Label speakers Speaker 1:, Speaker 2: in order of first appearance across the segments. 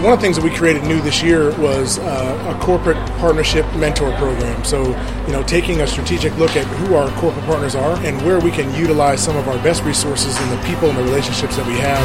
Speaker 1: one of the things that we created new this year was a corporate partnership mentor program. So, taking a strategic look at who our corporate partners are and where we can utilize some of our best resources in the people and the relationships that we have.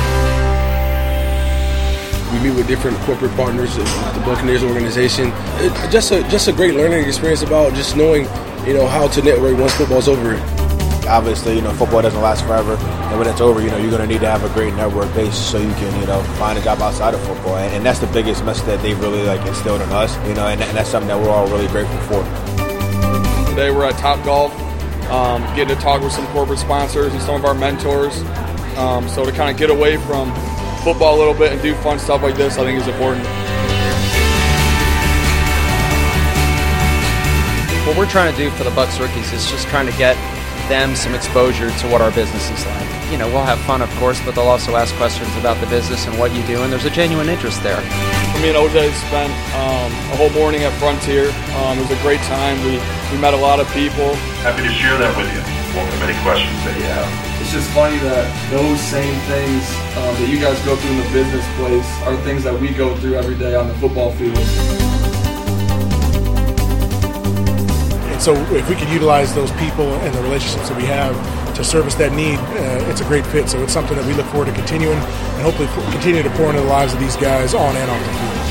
Speaker 2: We meet with different corporate partners at the Buccaneers organization. Just a great learning experience about just knowing, how to network once football's over.
Speaker 3: Obviously, football doesn't last forever, and when it's over, you're going to need to have a great network base so you can, find a job outside of football, and that's the biggest message that they really instilled in us, and that's something that we're all really grateful for.
Speaker 4: Today we're at Topgolf, getting to talk with some corporate sponsors and some of our mentors, so to kind of get away from football a little bit and do fun stuff like this, I think is important.
Speaker 5: What we're trying to do for the Bucs rookies is just trying to get them some exposure to what our business is like. We'll have fun, of course, but they'll also ask questions about the business and what you do, and there's a genuine interest there.
Speaker 4: Me and OJ spent a whole morning at Frontier. It was a great time. We met a lot of people.
Speaker 6: Happy to share that with you. Welcome any questions that you have.
Speaker 7: It's just funny that those same things that you guys go through in the business place are things that we go through every day on the football field.
Speaker 1: So if we could utilize those people and the relationships that we have to service that need, it's a great fit. So it's something that we look forward to continuing and hopefully continue to pour into the lives of these guys on and off the field.